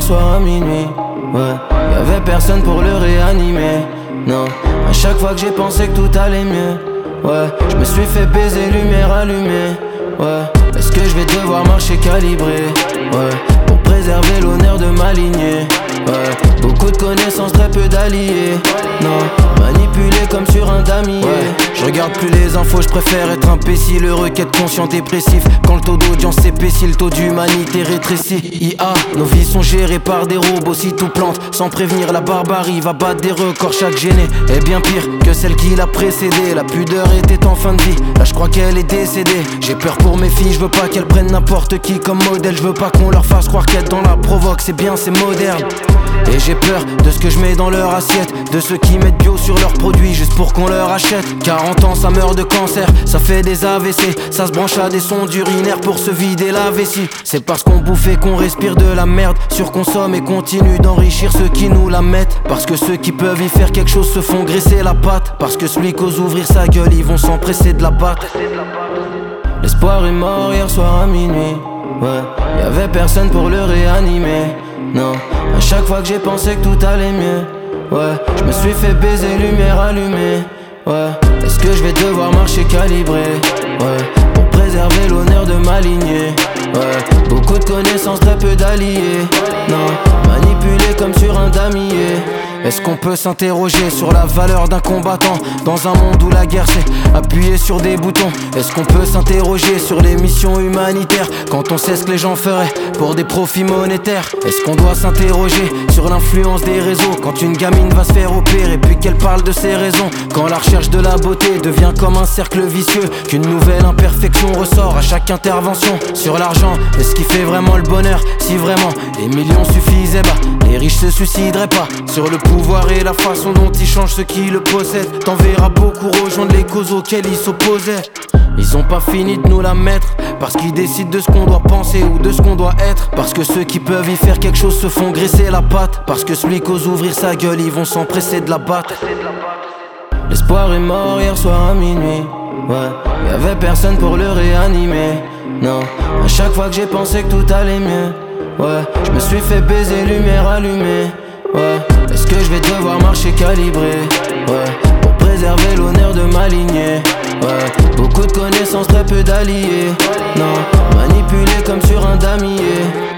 soir à minuit. Ouais, y'avait personne pour le réanimer. Non, à chaque fois que j'ai pensé que tout allait mieux. Ouais, je me suis fait baiser, lumière allumée. Ouais, est-ce que je vais devoir marcher calibré? Ouais, pour préserver l'honneur de ma lignée. Ouais, beaucoup de connaissances, très peu d'alliés. Non, manipulé comme sur un damier. Ouais, je regarde plus les infos, je préfère être imbécile. Heureux qu'être conscient dépressif. Quand le taux d'audience s'épaissit, le taux d'humanité rétrécit. IA, nos vies sont gérées par des robots. Si tout plante, sans prévenir, la barbarie va battre des records. Chaque gênée est bien pire que celle qui l'a précédée. La pudeur était en fin de vie, là je crois qu'elle est décédée. J'ai peur pour mes filles, je veux pas qu'elles prennent n'importe qui comme modèle. Je veux pas qu'on leur fasse croire qu'être dans la provoque, c'est bien, c'est moderne. Et j'ai peur de ce que je mets dans leur assiette, de ceux qui mettent bio sur leurs produits juste pour qu'on leur achète. 40 ans ça meurt de cancer, ça fait des AVC, ça se branche à des sondes urinaires pour se vider la vessie. C'est parce qu'on bouffe et qu'on respire de la merde, surconsomme et continue d'enrichir ceux qui nous la mettent. Parce que ceux qui peuvent y faire quelque chose se font graisser la patte. Parce que celui qu'ose ouvrir sa gueule, ils vont s'empresser de la battre. L'espoir est mort hier soir à minuit. Ouais, y'avait personne pour le réanimer. Non, à chaque fois que j'ai pensé que tout allait mieux. Ouais, je me suis fait baiser, lumière allumée. Ouais, est-ce que je vais devoir marcher calibré? Ouais, pour préserver l'honneur de ma lignée. Ouais, beaucoup de connaissances, très peu d'alliés. Non, manipulé comme sur un damier. Est-ce qu'on peut s'interroger sur la valeur d'un combattant dans un monde où la guerre s'est appuyée sur des boutons? Est-ce qu'on peut s'interroger sur les missions humanitaires quand on sait ce que les gens feraient pour des profits monétaires? Est-ce qu'on doit s'interroger sur l'influence des réseaux quand une gamine va se faire opérer puis qu'elle parle de ses raisons? Quand la recherche de la beauté devient comme un cercle vicieux, qu'une nouvelle imperfection ressort à chaque intervention. Sur l'argent, est-ce qui fait vraiment le bonheur? Si vraiment les millions suffisaient, bah les riches se suicideraient pas. Sur le pouvoir et la façon dont ils changent ceux qui le possèdent, t'en verras beaucoup rejoindre les causes auxquelles ils s'opposaient. Ils ont pas fini de nous la mettre, parce qu'ils décident de ce qu'on doit penser ou de ce qu'on doit être. Parce que ceux qui peuvent y faire quelque chose se font graisser la patte. Parce que celui qu'ose ouvrir sa gueule, ils vont s'empresser de la battre. L'espoir est mort hier soir à minuit. Ouais, y'avait personne pour le réanimer. Non, à chaque fois que j'ai pensé que tout allait mieux. Ouais, je me suis fait baiser, lumière allumée. Ouais, est-ce que je vais devoir marcher calibré? Ouais, pour préserver l'honneur de ma lignée. Ouais, beaucoup de connaissances, très peu d'alliés. Non, manipulé comme sur un damier.